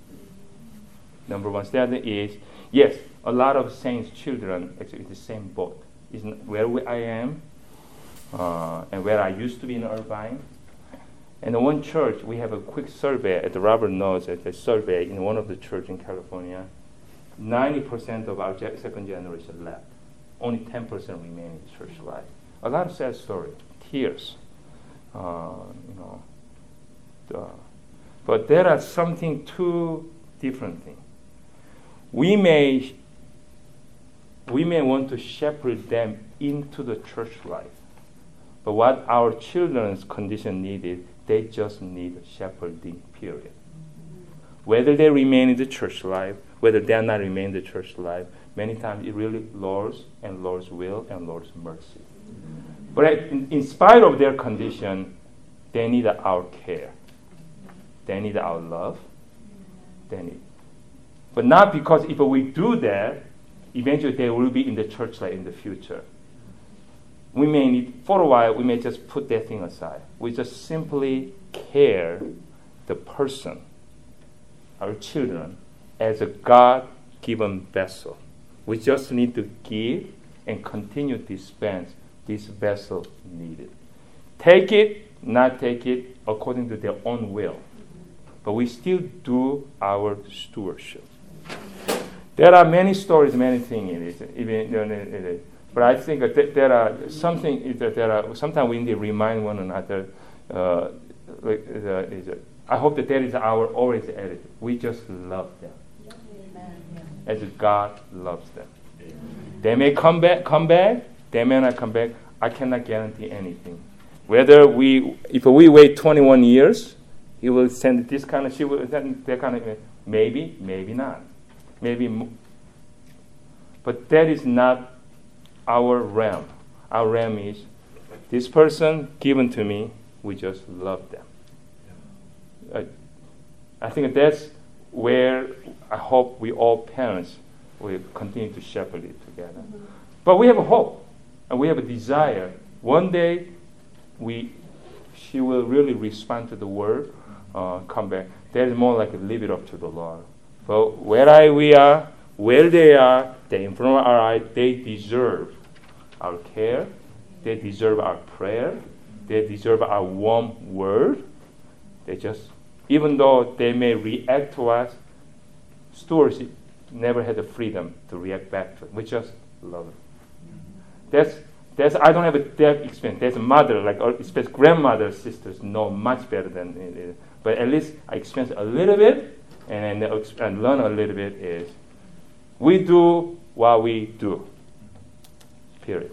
Number one standard is yes, a lot of saints' children actually in the same boat. Is where we, I am uh, and where I used to be in Irvine. And in one church, we have a quick survey, at the Robert knows at the survey in one of the church in California, ninety percent of our ge- second generation left. Only ten percent remain in church life. A lot of sad story, tears, uh, you know. The, but there are something two different things. We may We may want to shepherd them into the church life. But what our children's condition needed, they just need shepherding, period. Whether they remain in the church life, whether they are not remain in the church life, many times it really Lord's and Lord's will and Lord's mercy. But in, in spite of their condition, they need our care. They need our love. They need. But not because if we do that, eventually they will be in the church life in the future. We may need, for a while, we may just put that thing aside. We just simply care the person, our children, as a God-given vessel. We just need to give and continue to dispense this vessel needed. Take it, not take it, according to their own will. But we still do our stewardship. There are many stories, many things in it. Even, in it. But I think that there are something that there are. Sometimes we need to remind one another. Uh, like, uh, is it, I hope that that is our always attitude. We just love them, Amen. As God loves them. Amen. They may come back, come back. They may not come back. I cannot guarantee anything. Whether we, if we wait twenty-one years, He will send this kind of. She will send that kind of. Maybe, maybe not. Maybe, but that is not our realm. Our realm is this person given to me. We just love them. I, I think that's where I hope we all parents will continue to shepherd it together. Mm-hmm. But we have a hope and we have a desire. One day we she will really respond to the word, uh, come back. There's more like leave it up to the Lord. But where I, we are, where they are, they in front of our eyes, they deserve our care. They deserve our prayer. They deserve our warm word. They just, even though they may react to us, stewardship never had the freedom to react back to it. We just love it. That's that's. I don't have a that experience. There's a mother, like especially grandmothers, sisters, know much better than it. But at least I experienced a little bit, and then and learn a little bit is we do what we do. Period.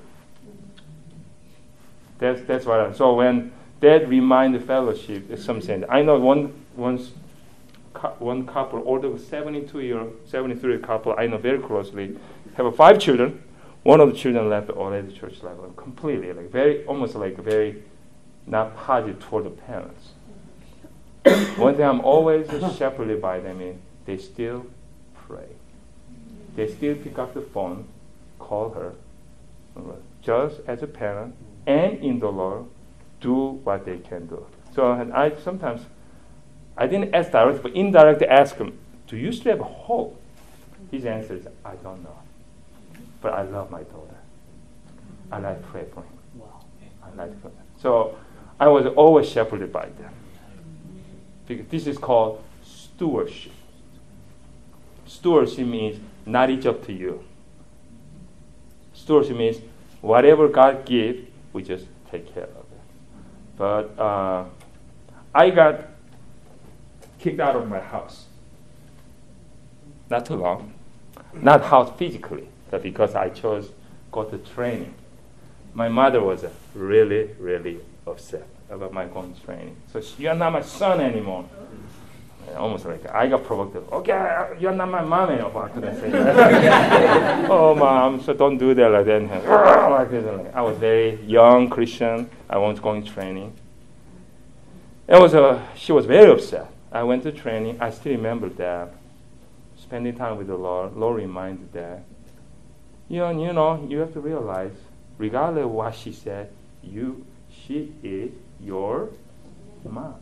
That's that's what. I, so when that remind the fellowship, is some sense. I know one once one couple, older seventy-two year, seventy-three couple. I know very closely. Have five children. One of the children left already church life completely, like very, almost like very not positive toward the parents. One thing I'm always shepherded by them is they still pray. They still pick up the phone, call her, just as a parent and in the Lord, do what they can do. So and I sometimes, I didn't ask directly, but indirectly ask him, do you still have hope? His answer is, I don't know. But I love my daughter. And I pray for him. Wow. I like for them. So I was always shepherded by them. Because this is called stewardship. Stewardship means not each up to you. Stewardship means whatever God gives, we just take care of it. But uh, I got kicked out of my house. Not too long. Not house physically, but because I chose go to training. My mother was uh, really, really upset about my going to training. So she, you're not my son anymore. And almost like I got provoked. Okay, you're not my mom anymore. I couldn't say that. Oh, mom, so don't do that like that. Like this. I was very young Christian. I was going to training. It was a, she was very upset. I went to training. I still remember that. Spending time with the Lord, Lord reminded that. You know, you know, you have to realize, regardless of what she said, you, she is your mom.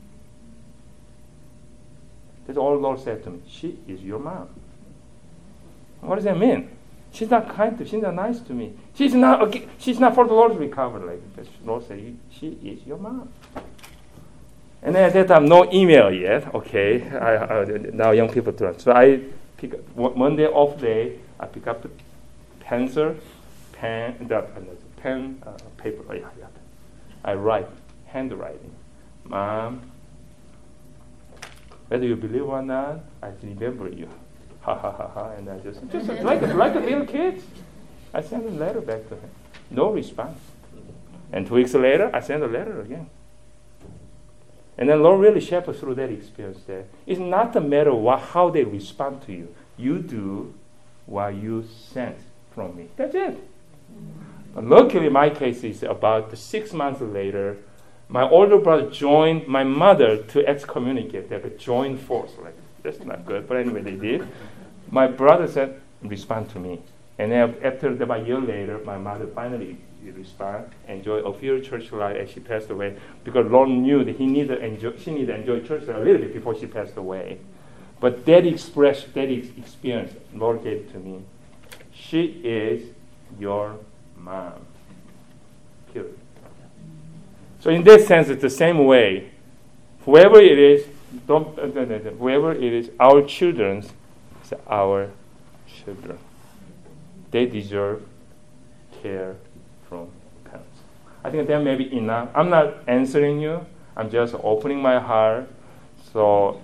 That's all the Lord said to me. She is your mom. What does that mean? She's not kind to me. She's not nice to me. She's not. Okay, she's not for the Lord to recover. Like the Lord said, she is your mom. And then at that time, no email yet. Okay, I, I, now young people turn. So I pick up, one day off day. I pick up the pencil, pen, the, uh, pen, uh, paper. Oh, yeah, yeah. I write, handwriting. Mom, whether you believe or not, I remember you. Ha ha ha ha. And I just, just like a, like a little kid, I sent a letter back to him. No response. And two weeks later, I sent a letter again. And then Lord really shepherds through that experience there. It's not a matter of what, how they respond to you. You do what you sense from me. That's it. But luckily, my case is about the six months later, my older brother joined my mother to excommunicate. They have a joint force. Like, that's not good. But anyway, they did. My brother said, respond to me. And then after about a year later, my mother finally respond, enjoy a few church life as she passed away, because Lord knew that he needed enjoy, she needed to enjoy church life a little bit before she passed away. But that expression, that experience, Lord gave to me. She is your mom. Period. So in that sense, it's the same way. Whoever it is, don't, uh, whoever it is, our children, is our children. They deserve care from parents. I think that may be enough. I'm not answering you. I'm just opening my heart. So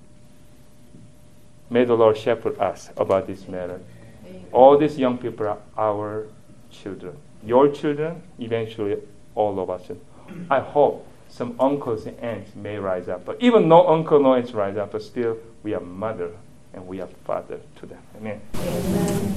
may the Lord shepherd us about this matter. All these young people are our children. Your children, eventually all of us. I hope some uncles and aunts may rise up. But even no uncle, no aunts rise up, but still we are mother and we are father to them. Amen. Amen.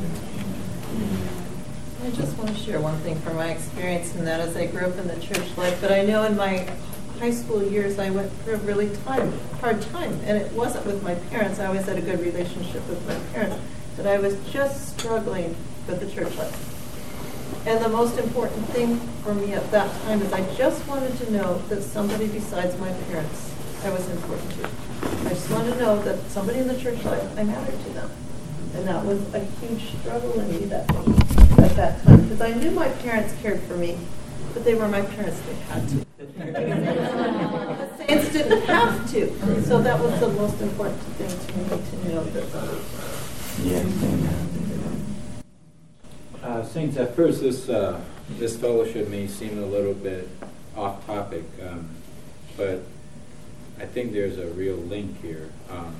I just want to share one thing from my experience, and that is I grew up in the church life, but I know in my high school years I went through a really time, hard time, and it wasn't with my parents. I always had a good relationship with my parents, but I was just struggling with the church life. And the most important thing for me at that time is I just wanted to know that somebody besides my parents I was important to. I just wanted to know that somebody in the church life, I mattered to them. And that was a huge struggle in me that, at that time. Because I knew my parents cared for me, but they were my parents, they had to. The saints didn't have to. So that was the most important thing to me, to know that. Yes. Uh, Saints, at first this uh, this fellowship may seem a little bit off topic, um, but I think there's a real link here. Um,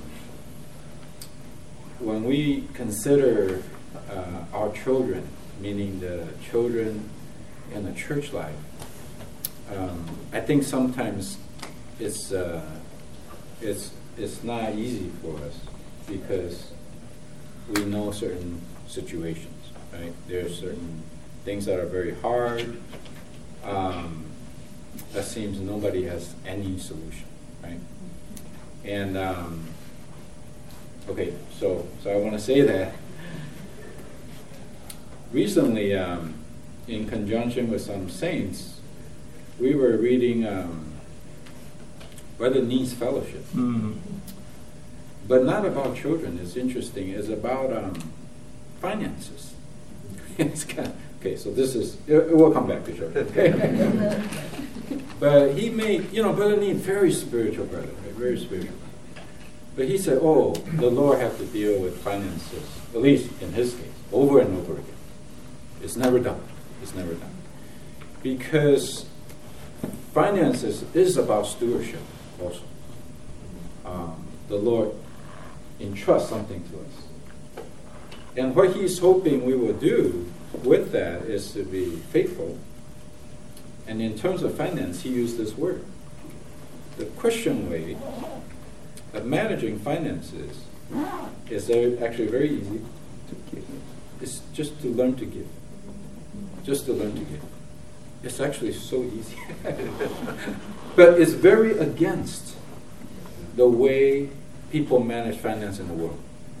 when we consider uh, our children, meaning the children in the church life, um, I think sometimes it's uh, it's it's not easy for us because we know certain situations. Right? There are certain things that are very hard. Um, that seems nobody has any solution, right? And um, okay, so so I want to say that recently, um, in conjunction with some saints, we were reading um, Brother Nee's Fellowship, Mm-hmm. but not about children. It's interesting. It's about um, finances. It's kind of, okay, so this is, it, it will come back to children. But he made, you know, Brother Nee, very spiritual brother, right? Very spiritual. But he said, oh, the Lord had to deal with finances, at least in his case, over and over again. It's never done. It's never done. Because finances is about stewardship also. Um, the Lord entrusts something to us. And what he's hoping we will do with that is to be faithful. And in terms of finance, he used this word. The Christian way of managing finances is actually very easy to give. It's just to learn to give. Just to learn to give. It's actually so easy. But it's very against the way people manage finance in the world.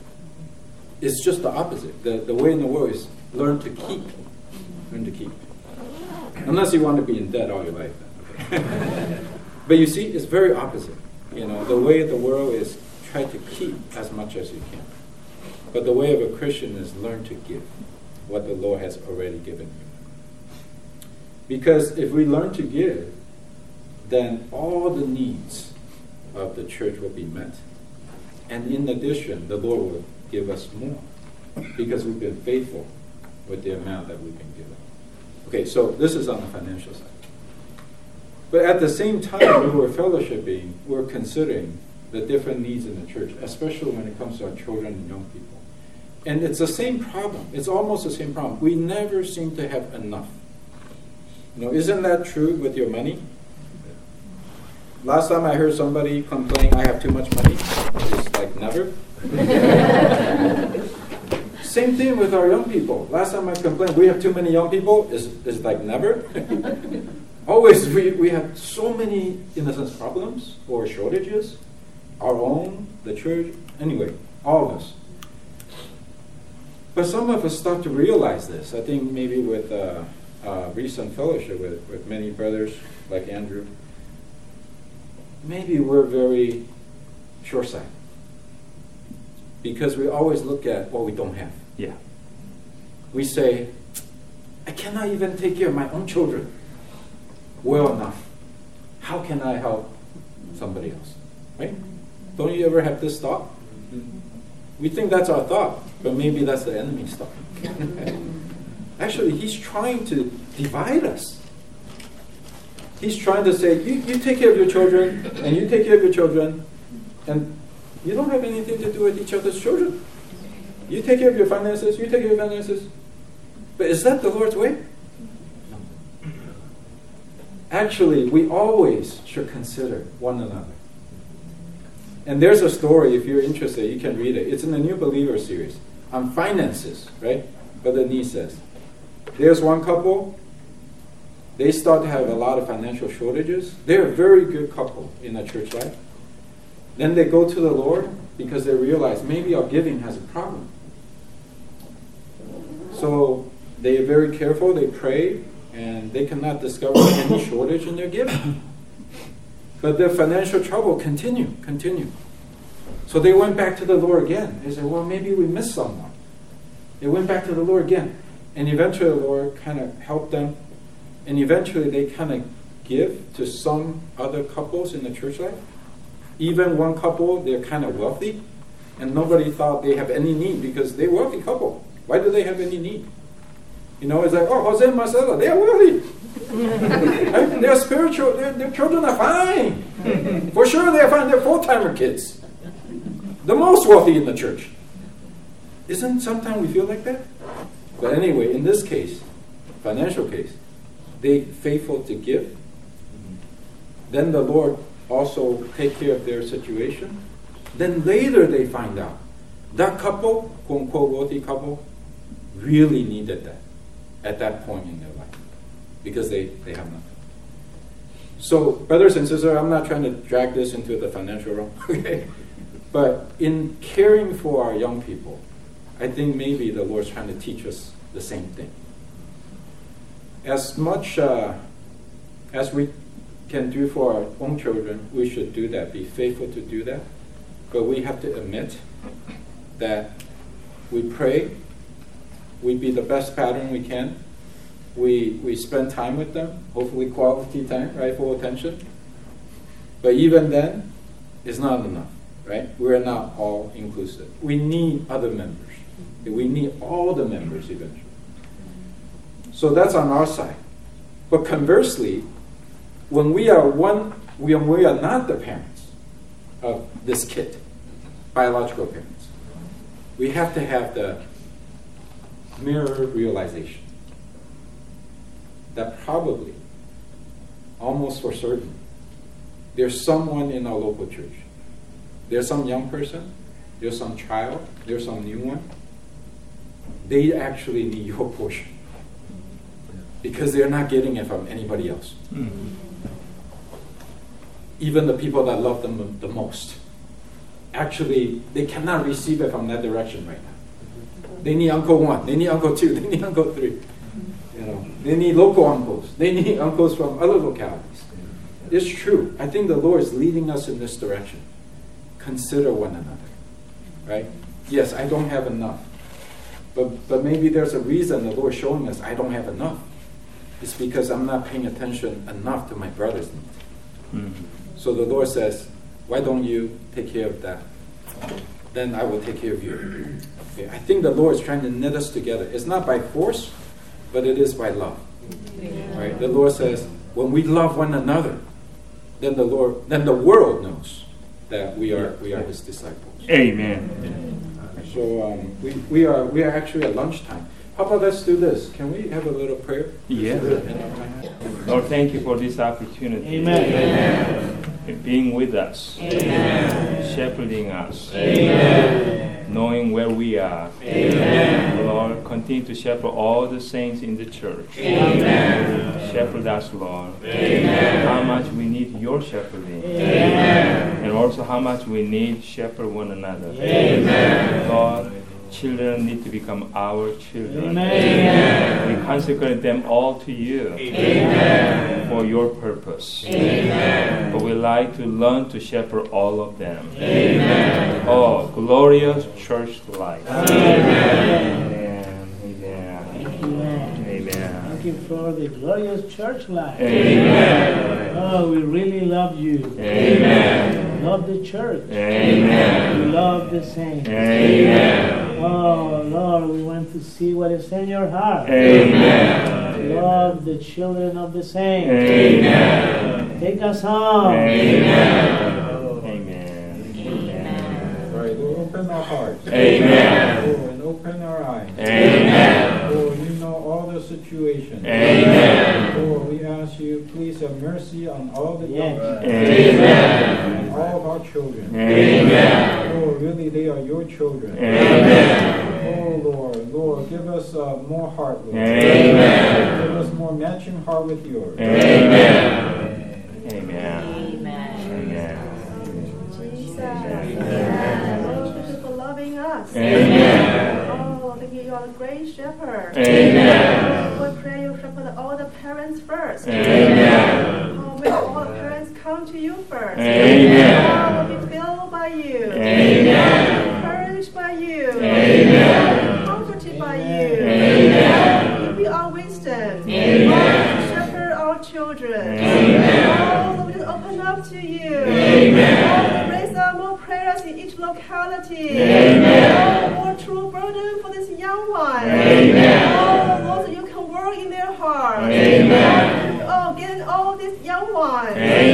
It's just the opposite. The, the way in the world is learn to keep. Learn to keep. Unless you want to be in debt all your life. Then, okay? But you see, it's very opposite. You know, the way of the world is try to keep as much as you can. But the way of a Christian is learn to give what the Lord has already given you. Because if we learn to give, then all the needs of the church will be met. And in addition, the Lord will give us more because we've been faithful with the amount that we've been given. Okay, so this is on the financial side. But at the same time, we were fellowshipping, we're considering the different needs in the church, especially when it comes to our children and young people. And it's the same problem. It's almost the same problem. We never seem to have enough. You know, isn't that true with your money? Last time I heard somebody complain, I have too much money. It's like never. Same thing with our young people. Last time I complained, we have too many young people. Is is like never. Always we, we have so many, in a sense, problems or shortages. Our own, the church, anyway, all of us. But some of us start to realize this. I think maybe with uh, uh, recent fellowship with, with many brothers like Andrew, maybe we're very short-sighted. Because we always look at what we don't have. Yeah. We say, I cannot even take care of my own children well enough. How can I help somebody else? Right? Don't you ever have this thought? We think that's our thought, but maybe that's the enemy's thought. Actually, he's trying to divide us. He's trying to say, you, you take care of your children, and you take care of your children, and you don't have anything to do with each other's children. You take care of your finances, you take care of your finances. But is that the Lord's way? Actually, we always should consider one another. And there's a story, if you're interested, you can read it. It's in the New Believer series on finances, right? Brother Nee says. There's one couple, they start to have a lot of financial shortages. They're a very good couple in the church life. Then they go to the Lord because they realize maybe our giving has a problem. So they are very careful, they pray, and they cannot discover any shortage in their giving. But their financial trouble continue, continue. So they went back to the Lord again. They said, well, maybe we missed someone. They went back to the Lord again. And eventually the Lord kind of helped them. And eventually they kind of give to some other couples in the church life. Even one couple, they're kind of wealthy. And nobody thought they have any need because they're a wealthy couple. Why do they have any need? You know, it's like, oh, Jose and Marcela, they're wealthy. Right? They're spiritual. Their, their children are fine. For sure they're fine. They're full-timer kids. The most wealthy in the church. Isn't sometimes we feel like that? But anyway, in this case, financial case, they faithful to give. Then the Lord also take care of their situation. Then later they find out that couple, quote unquote wealthy couple, really needed that at that point in their life because they, they have nothing. So, brothers and sisters, I'm not trying to drag this into the financial realm, okay? But in caring for our young people, I think maybe the Lord's trying to teach us the same thing. As much uh, as we can do for our own children, we should do that, be faithful to do that. But we have to admit that we pray, we be the best pattern we can, we we spend time with them, hopefully quality time, right, full attention. But even then, it's not enough, right? We're not all inclusive. We need other members. We need all the members eventually. So that's on our side. But conversely, when we are one, when we are not the parents of this kid, biological parents, we have to have the mirror realization that probably, almost for certain, there's someone in our local church. There's some young person, there's some child, there's some new one. They actually need your portion because they're not getting it from anybody else. Mm-hmm. Even the people that love them the most. Actually, they cannot receive it from that direction right now. They need Uncle One, they need Uncle Two, they need Uncle Three. You know, they need local uncles. They need uncles from other localities. It's true. I think the Lord is leading us in this direction. Consider one another, right? Yes, I don't have enough. But but maybe there's a reason the Lord is showing us I don't have enough. It's because I'm not paying attention enough to my brother's needs. Mm-hmm. So the Lord says, why don't you take care of that? Then I will take care of you. Okay, I think the Lord is trying to knit us together. It's not by force, but it is by love. Yeah. Right? The Lord says, when we love one another, then the Lord, then the world knows that we are we are His disciples. Amen. Yeah. So um, we we are we are actually at lunchtime. How about let's do this? Can we have a little prayer? Yeah. Lord, thank you for this opportunity. Amen. Amen. Being with us. Amen. Shepherding us. Amen. Knowing where we are. Amen. Lord, continue to shepherd all the saints in the church. Amen. Shepherd us, Lord. Amen. How much we need your shepherding. Amen. And also how much we need shepherd one another. Amen. Lord, children need to become our children. Amen. We consecrate them all to you. Amen. For your purpose. Amen. But we like to learn to shepherd all of them. Amen. Oh, glorious church life. Amen. Amen. Amen. Amen. Thank you for the glorious church life. Amen. Oh, we really love you. Amen. Love the church. Amen. We love the saints. Amen. Oh, Lord, we want to see what is in your heart. Amen. Love the children of the saints. Amen. Take us home. Amen. Amen. Amen. All right, Lord, open our hearts. Amen. Lord, and open our eyes. Amen. Lord, you know all the situations. Amen. Lord, we ask you, please have mercy on all the young people. Amen. And all of our children. Amen. Lord, really, they are your children. Amen. Oh, Lord, Lord, give us uh, more heart, Lord. Amen. Give us more matching heart with yours. Amen. Amen. Jesus. Amen. Lord, thank you for loving us. Amen. Oh, thank you. You are are the great shepherd. Amen. Lord, we pray you shepherd all the parents first. Amen. Oh, may all the parents come to you first. Amen. Oh, will be filled by you. Amen. Encouraged by you. Amen. Comforted by you. Amen. Give you our wisdom. Amen. Shepherd our children. Amen. Oh, we just open up to you. Amen. Oh, we raise up more prayers in each locality. Amen. Oh, more true burden for this young one. Amen. Oh, Lord, so you can work in their hearts. Amen. Oh, get all these young ones. Amen.